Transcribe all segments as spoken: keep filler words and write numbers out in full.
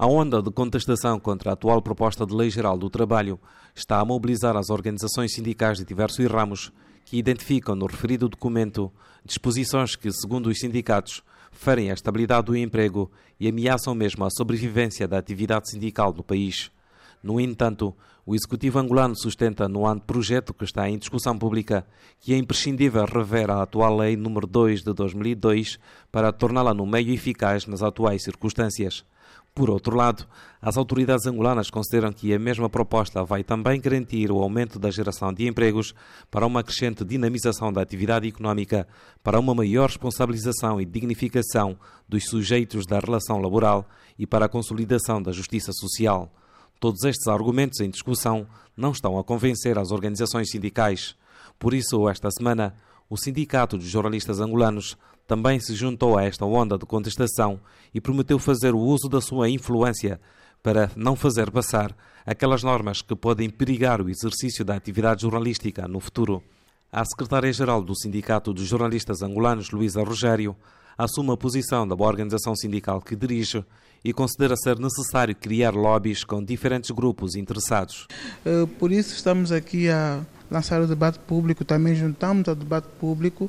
A onda de contestação contra a atual proposta de Lei Geral do Trabalho está a mobilizar as organizações sindicais de diversos ramos que identificam no referido documento disposições que, segundo os sindicatos, ferem a estabilidade do emprego e ameaçam mesmo a sobrevivência da atividade sindical no país. No entanto, o Executivo angolano sustenta no anteprojeto que está em discussão pública que é imprescindível rever a atual Lei número dois de dois mil e dois para torná-la no meio eficaz nas atuais circunstâncias. Por outro lado, as autoridades angolanas consideram que a mesma proposta vai também garantir o aumento da geração de empregos para uma crescente dinamização da atividade económica, para uma maior responsabilização e dignificação dos sujeitos da relação laboral e para a consolidação da justiça social. Todos estes argumentos em discussão não estão a convencer as organizações sindicais. Por isso, esta semana, o Sindicato dos Jornalistas Angolanos também se juntou a esta onda de contestação e prometeu fazer o uso da sua influência para não fazer passar aquelas normas que podem perigar o exercício da atividade jornalística no futuro. A secretária-geral do Sindicato dos Jornalistas Angolanos, Luísa Rogério, assume a posição da organização sindical que dirige e considera ser necessário criar lobbies com diferentes grupos interessados. Por isso estamos aqui a lançar o debate público, também juntamos ao debate público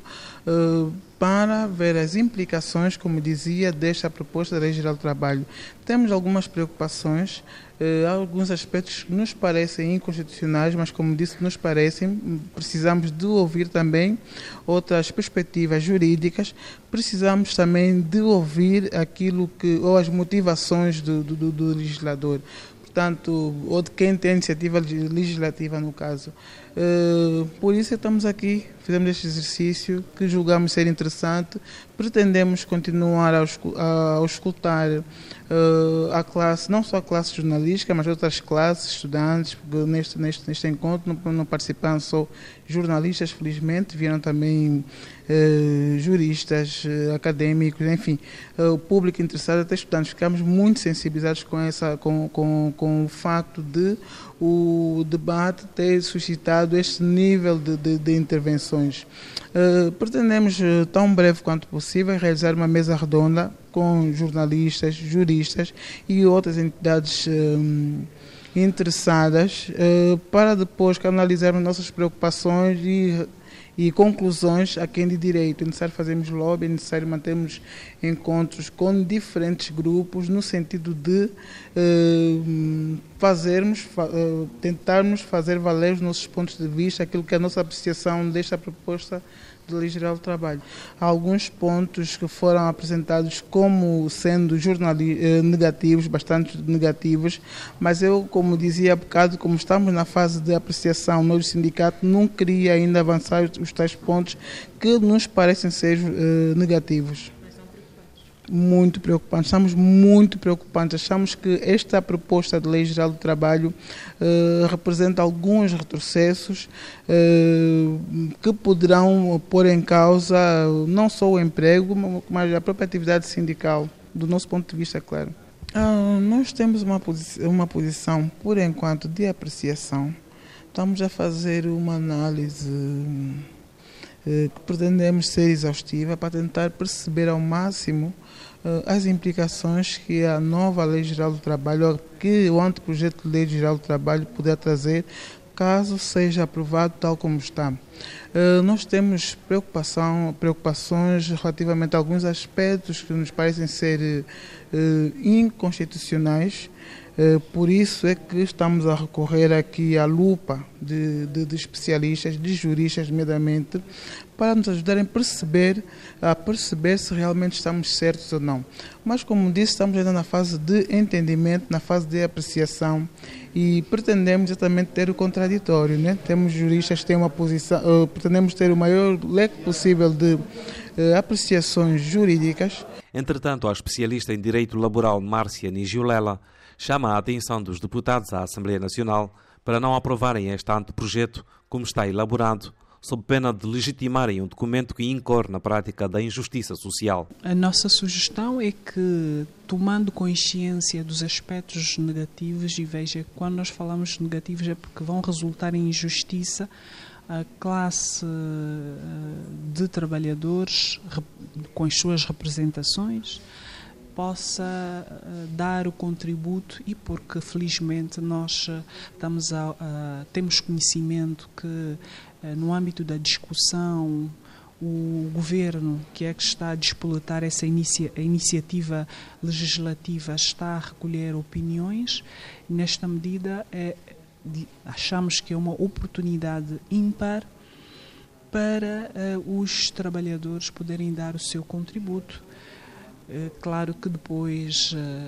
para ver as implicações, como dizia, desta proposta da Lei Geral do Trabalho. Temos algumas preocupações, alguns aspectos que nos parecem inconstitucionais, mas como disse, nos parecem, precisamos de ouvir também outras perspectivas jurídicas, precisamos também de ouvir aquilo que, ou as motivações do, do, do legislador. Portanto, ou de quem tem a iniciativa legislativa no caso. Uh, por isso estamos aqui, fizemos este exercício que julgamos ser interessante, pretendemos continuar a, a escutar uh, a classe, não só a classe jornalística, mas outras classes, estudantes, porque neste, neste, neste encontro não, não participaram só jornalistas, felizmente, vieram também uh, juristas, uh, académicos, enfim, uh, o público interessado, até estudantes. Ficamos muito sensibilizados com, essa, com, com, com o facto de o debate ter suscitado este nível de, de, de intervenções. Uh, pretendemos, uh, tão breve quanto possível, realizar uma mesa redonda com jornalistas, juristas e outras entidades uh, interessadas uh, para depois canalizarmos nossas preocupações e e conclusões a quem de direito. É necessário fazermos lobby, é necessário mantermos encontros com diferentes grupos no sentido de uh, fazermos, uh, tentarmos fazer valer os nossos pontos de vista, aquilo que é a nossa apreciação desta proposta de Lei Geral do Trabalho. Há alguns pontos que foram apresentados como sendo jornali- negativos, bastante negativos, mas eu, como dizia há bocado, como estamos na fase de apreciação no sindicato, não queria ainda avançar os tais pontos que nos parecem ser uh, negativos. Muito preocupantes, estamos muito preocupantes. Achamos que esta proposta de Lei Geral do Trabalho uh, representa alguns retrocessos uh, que poderão pôr em causa não só o emprego, mas a própria atividade sindical, do nosso ponto de vista, claro. Uh, nós temos uma, posi- uma posição, por enquanto, de apreciação. Estamos a fazer uma análise uh, que pretendemos ser exaustiva para tentar perceber ao máximo as implicações que a nova Lei Geral do Trabalho, que o anteprojeto de Lei Geral do Trabalho puder trazer, caso seja aprovado tal como está. Uh, nós temos preocupação, preocupações relativamente a alguns aspectos que nos parecem ser uh, inconstitucionais. Uh, por isso é que estamos a recorrer aqui à lupa de, de, de especialistas, de juristas, nomeadamente, para nos ajudarem a perceber, a perceber se realmente estamos certos ou não. Mas, como disse, estamos ainda na fase de entendimento, na fase de apreciação e pretendemos exatamente ter o contraditório, né? Temos juristas que têm uma posição, uh, pretendemos ter o maior leque possível de uh, apreciações jurídicas. Entretanto, a especialista em Direito Laboral Márcia Nigiulela chama a atenção dos deputados à Assembleia Nacional para não aprovarem este anteprojeto como está elaborado, sob pena de legitimarem um documento que incorre na prática da injustiça social. A nossa sugestão é que, tomando consciência dos aspectos negativos, e veja, quando nós falamos negativos é porque vão resultar em injustiça, a classe de trabalhadores com as suas representações possa dar o contributo, e porque felizmente nós estamos a, a, temos conhecimento que no âmbito da discussão o governo, que é que está a despoletar essa inicia, a iniciativa legislativa, está a recolher opiniões. Nesta medida é, achamos que é uma oportunidade ímpar para uh, os trabalhadores poderem dar o seu contributo. Uh, claro que depois,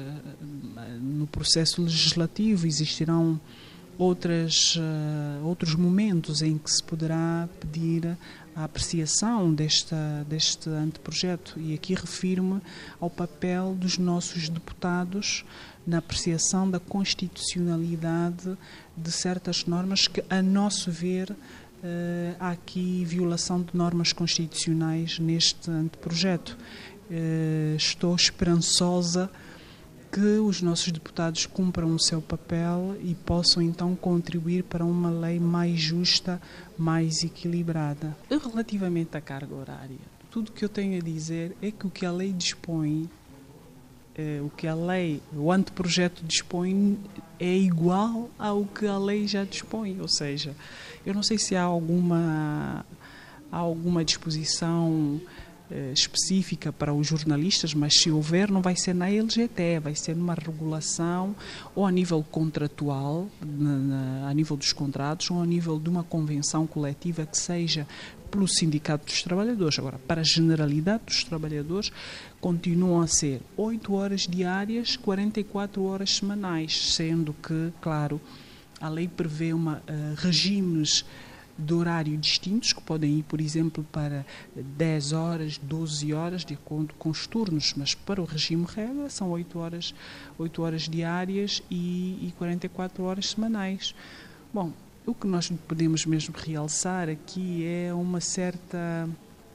uh, no processo legislativo, existirão outras, uh, outros momentos em que se poderá pedir a apreciação desta, deste anteprojeto. E aqui refiro-me ao papel dos nossos deputados na apreciação da constitucionalidade de certas normas que, a nosso ver, Uh, há aqui violação de normas constitucionais neste anteprojeto. Uh, estou esperançosa que os nossos deputados cumpram o seu papel e possam então contribuir para uma lei mais justa, mais equilibrada. Relativamente à carga horária, tudo o que eu tenho a dizer é que o que a lei dispõe, uh, o que a lei, o anteprojeto dispõe, é igual ao que a lei já dispõe, ou seja, eu não sei se há alguma, há alguma disposição eh, específica para os jornalistas, mas se houver, não vai ser na L G T, vai ser numa regulação ou a nível contratual, na, na, a nível dos contratos, ou a nível de uma convenção coletiva que seja pelo Sindicato dos Trabalhadores. Agora, para a generalidade dos trabalhadores, continuam a ser oito horas diárias, quarenta e quatro horas semanais, sendo que, claro, a lei prevê uma, uh, regimes de horário distintos, que podem ir, por exemplo, para dez horas, doze horas, de acordo com os turnos, mas para o regime regra são oito horas, oito horas diárias e, e quarenta e quatro horas semanais. Bom, o que nós podemos mesmo realçar aqui é uma certa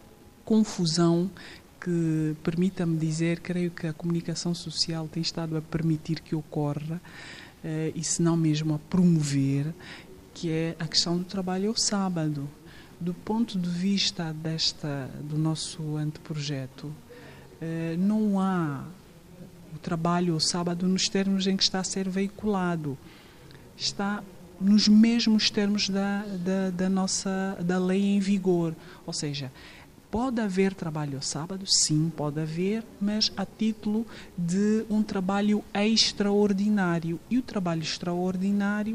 confusão que, permita-me dizer, creio que a comunicação social tem estado a permitir que ocorra, Uh, e se não mesmo a promover, que é a questão do trabalho ao sábado. Do ponto de vista desta, do nosso anteprojeto, uh, não há o trabalho ao sábado nos termos em que está a ser veiculado. Está nos mesmos termos da, da, da nossa da lei em vigor, ou seja, pode haver trabalho ao sábado? Sim, pode haver, mas a título de um trabalho extraordinário. E o trabalho extraordinário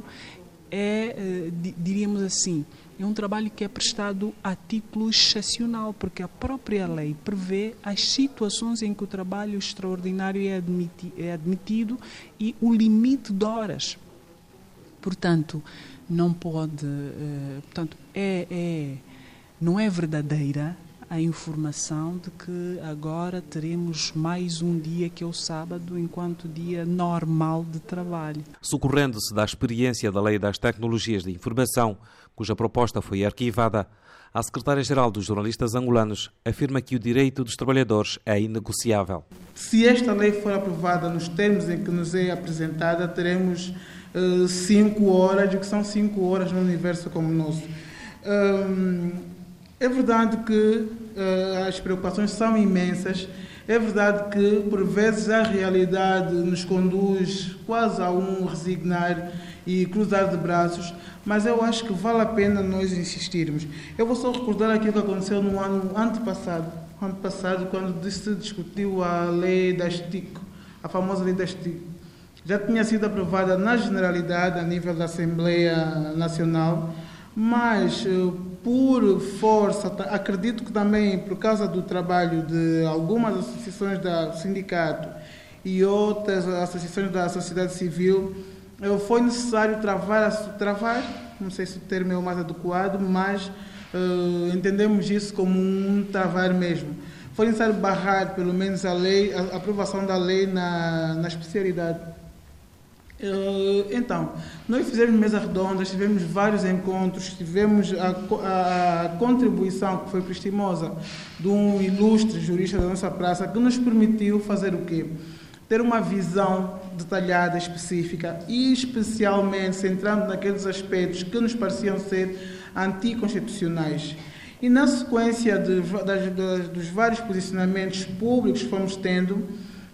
é, diríamos assim, é um trabalho que é prestado a título excepcional, porque a própria lei prevê as situações em que o trabalho extraordinário é, admiti, é admitido e o limite de horas. Portanto, não pode, portanto, é, é, não é verdadeira a informação de que agora teremos mais um dia que é o sábado enquanto dia normal de trabalho. Socorrendo-se da experiência da Lei das Tecnologias de Informação, cuja proposta foi arquivada, a secretária-geral dos jornalistas angolanos afirma que o direito dos trabalhadores é inegociável. Se esta lei for aprovada nos termos em que nos é apresentada, teremos uh, cinco horas, e que são cinco horas no universo como o nosso. Um, É verdade que uh, as preocupações são imensas, é verdade que, por vezes, a realidade nos conduz quase a um resignar e cruzar de braços, mas eu acho que vale a pena nós insistirmos. Eu vou só recordar aquilo que aconteceu no ano antepassado, ano passado, quando se discutiu a lei das T I C, a famosa lei das T I C. Já tinha sido aprovada na generalidade, a nível da Assembleia Nacional, mas por força, acredito que também por causa do trabalho de algumas associações do sindicato e outras associações da sociedade civil, foi necessário travar, travar, não sei se o termo é o mais adequado, mas uh, entendemos isso como um travar mesmo. Foi necessário barrar, pelo menos, a lei, a aprovação da lei na, na especialidade. Então, nós fizemos mesas redondas, tivemos vários encontros, tivemos a, a, a contribuição que foi prestimosa de um ilustre jurista da nossa praça, que nos permitiu fazer o quê? Ter uma visão detalhada, específica e especialmente centrando naqueles aspectos que nos pareciam ser anticonstitucionais. E na sequência de, das, das, dos vários posicionamentos públicos que fomos tendo,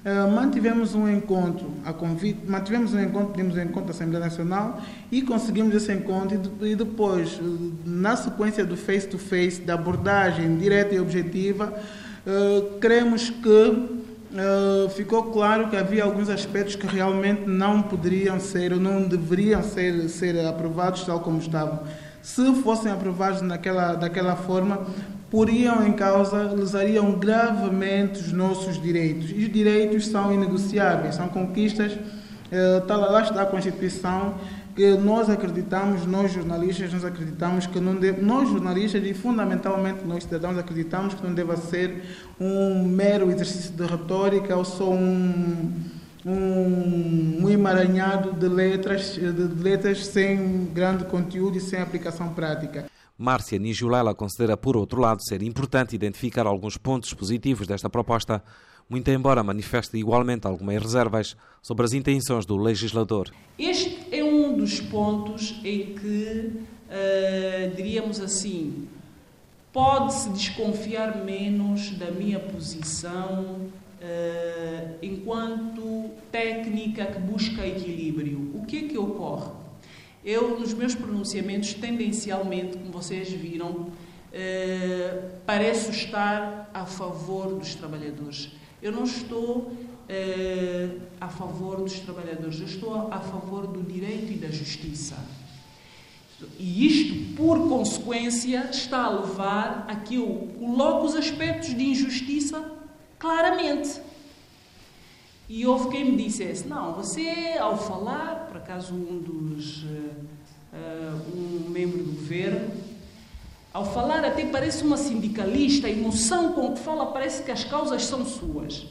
Uh, mantivemos um encontro, a convite, mantivemos um encontro, pedimos um encontro da Assembleia Nacional e conseguimos esse encontro e depois, na sequência do face-to-face, da abordagem direta e objetiva, uh, cremos que uh, ficou claro que havia alguns aspectos que realmente não poderiam ser ou não deveriam ser, ser aprovados tal como estavam. Se fossem aprovados naquela, daquela forma, poriam em causa, lesariam gravemente os nossos direitos. E os direitos são inegociáveis, são conquistas, eh, tá, lá está a Constituição, que nós acreditamos, nós jornalistas, nós acreditamos que não deve, nós jornalistas e fundamentalmente nós cidadãos acreditamos que não deve ser um mero exercício de retórica ou só um, um, um emaranhado de letras, de letras sem grande conteúdo e sem aplicação prática. Márcia Nijulela considera, por outro lado, ser importante identificar alguns pontos positivos desta proposta, muito embora manifeste igualmente algumas reservas sobre as intenções do legislador. Este é um dos pontos em que, uh, diríamos assim, pode-se desconfiar menos da minha posição uh, enquanto técnica que busca equilíbrio. O que é que ocorre? Eu, nos meus pronunciamentos, tendencialmente, como vocês viram, eh, pareço estar a favor dos trabalhadores. Eu não estou eh, a favor dos trabalhadores, eu estou a favor do direito e da justiça. E isto, por consequência, está a levar a que eu coloque os aspectos de injustiça claramente. E houve quem me dissesse, não, você, ao falar, por acaso um dos, uh, um membro do governo, ao falar até parece uma sindicalista, a emoção com que fala parece que as causas são suas.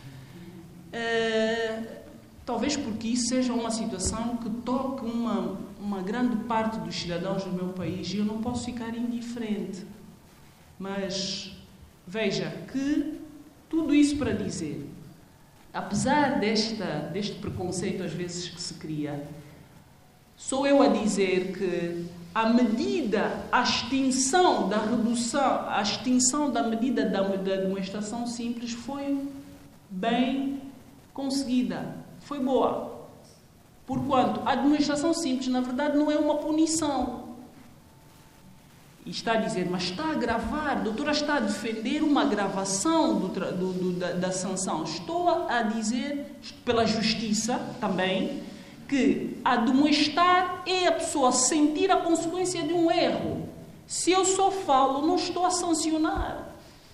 Uh, talvez porque isso seja uma situação que toque uma, uma grande parte dos cidadãos do meu país e eu não posso ficar indiferente. Mas veja que tudo isso para dizer, apesar desta, deste preconceito às vezes que se cria, sou eu a dizer que a medida, a extinção da redução, a extinção da medida da, da demonstração simples foi bem conseguida, foi boa. Porquanto a demonstração simples, na verdade, não é uma punição. E está a dizer, mas está a agravar, a doutora está a defender uma agravação do, do, do, da, da sanção. Estou a dizer, pela justiça também, que a demonstrar é a pessoa sentir a consequência de um erro. Se eu só falo, não estou a sancionar.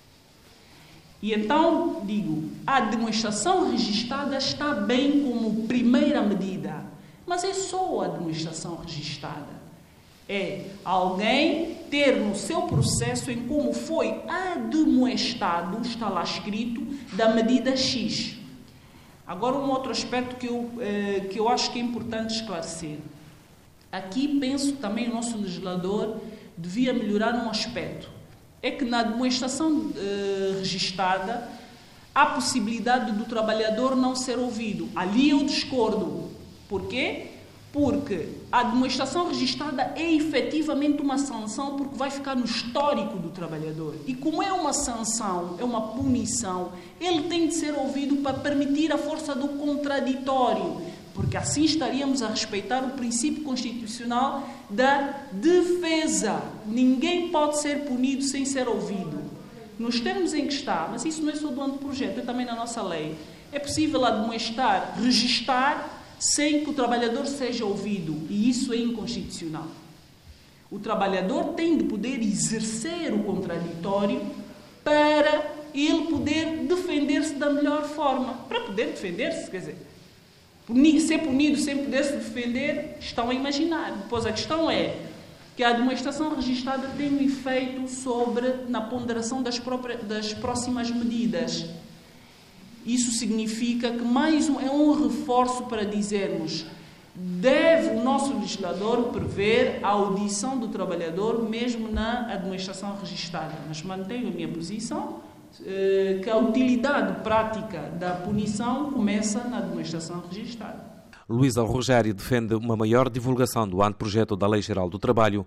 E então, digo, a demonstração registada está bem como primeira medida, mas é só a demonstração registada. É alguém ter no seu processo em como foi admoestado, está lá escrito, da medida X. Agora, um outro aspecto que eu, eh, que eu acho que é importante esclarecer. Aqui penso que também o nosso legislador devia melhorar um aspecto. É que na demonstração eh, registada há possibilidade do trabalhador não ser ouvido. Ali eu discordo. Por quê? Porque a demonstração registada é efetivamente uma sanção porque vai ficar no histórico do trabalhador. E como é uma sanção, é uma punição, ele tem de ser ouvido para permitir a força do contraditório, porque assim estaríamos a respeitar o princípio constitucional da defesa. Ninguém pode ser punido sem ser ouvido. Nos termos em que está, mas isso não é só do anteprojeto, é também na nossa lei, é possível admoestar, registar, sem que o trabalhador seja ouvido, e isso é inconstitucional. O trabalhador tem de poder exercer o contraditório para ele poder defender-se da melhor forma. Para poder defender-se, quer dizer, ser punido sem poder se defender, estão a imaginar. Depois a questão é que a demonstração registada tem um efeito sobre, na ponderação das, próprias, das próximas medidas. Isso significa que mais um, é um reforço para dizermos deve o nosso legislador prever a audição do trabalhador mesmo na administração registada. Mas mantenho a minha posição eh, que a utilidade prática da punição começa na administração registada. Luísa Rogério defende uma maior divulgação do anteprojeto da Lei Geral do Trabalho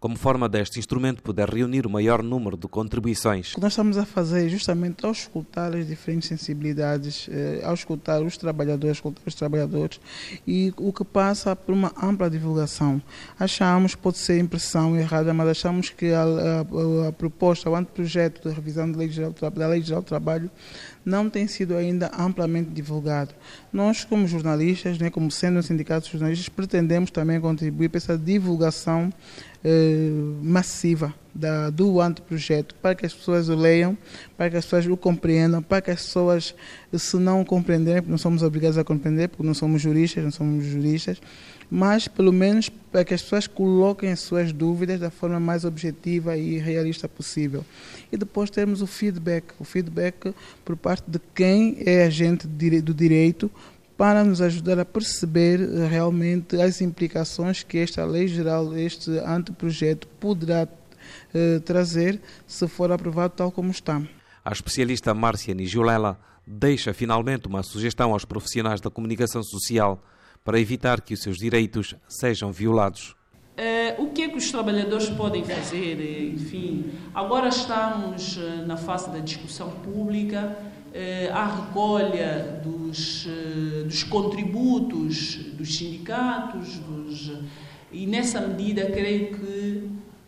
como forma deste instrumento poder reunir o maior número de contribuições. O que nós estamos a fazer é justamente ao escutar as diferentes sensibilidades, eh, ao escutar os trabalhadores, escutar os trabalhadores, e o que passa por uma ampla divulgação. Achamos, pode ser impressão errada, mas achamos que a, a, a proposta, o anteprojeto de revisão da Lei Geral do Trabalho, da Lei Geral do Trabalho não tem sido ainda amplamente divulgado. Nós, como jornalistas, né, como sendo um sindicato de jornalistas, pretendemos também contribuir para essa divulgação eh, massiva da, do anteprojeto, para que as pessoas o leiam, para que as pessoas o compreendam, para que as pessoas, se não compreenderem, porque não somos obrigados a compreender, porque não somos juristas, não somos juristas, mas pelo menos para que as pessoas coloquem as suas dúvidas da forma mais objetiva e realista possível. E depois temos o feedback, o feedback por parte de quem é agente do direito, para nos ajudar a perceber realmente as implicações que esta lei geral, este anteprojeto poderá eh, trazer se for aprovado tal como está. A especialista Márcia Nijulela deixa finalmente uma sugestão aos profissionais da comunicação social para evitar que os seus direitos sejam violados. Uh, o que é que os trabalhadores podem fazer? Enfim, agora estamos uh, na fase da discussão pública, uh, a recolha dos, uh, dos contributos dos sindicatos, dos, e nessa medida creio que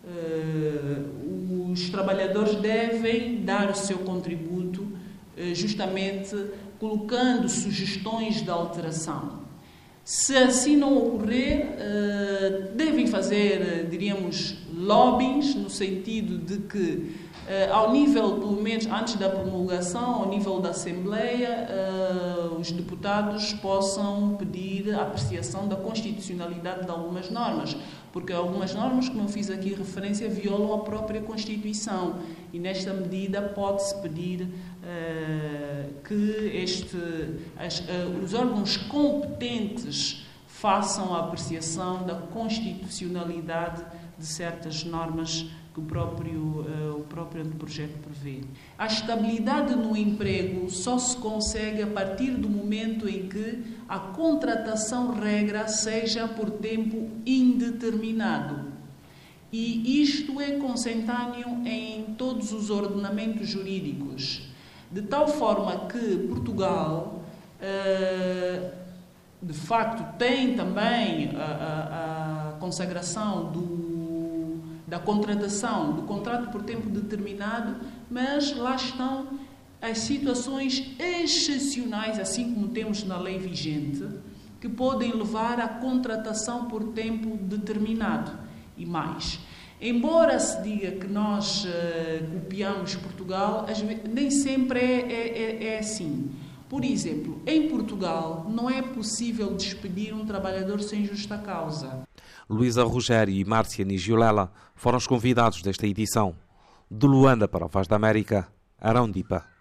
uh, os trabalhadores devem dar o seu contributo, uh, justamente colocando sugestões de alteração. Se assim não ocorrer, devem fazer, diríamos, lobbies, no sentido de que, ao nível, pelo menos antes da promulgação, ao nível da Assembleia, os deputados possam pedir a apreciação da constitucionalidade de algumas normas, porque algumas normas, como eu fiz aqui referência, violam a própria Constituição, e nesta medida pode-se pedir Uh, que este, as, uh, os órgãos competentes façam a apreciação da constitucionalidade de certas normas que o próprio, uh, o próprio anteprojeto prevê. A estabilidade no emprego só se consegue a partir do momento em que a contratação regra seja por tempo indeterminado. E isto é consentâneo em todos os ordenamentos jurídicos. De tal forma que Portugal, de facto, tem também a, a, a consagração do, da contratação, do contrato por tempo determinado, mas lá estão as situações excepcionais, assim como temos na lei vigente, que podem levar à contratação por tempo determinado e mais. Embora se diga que nós uh, copiamos Portugal, nem sempre é, é, é assim. Por exemplo, em Portugal não é possível despedir um trabalhador sem justa causa. Luísa Rogério e Márcia Nijulela foram os convidados desta edição. De Luanda para a Voz da América, Arão Dipa.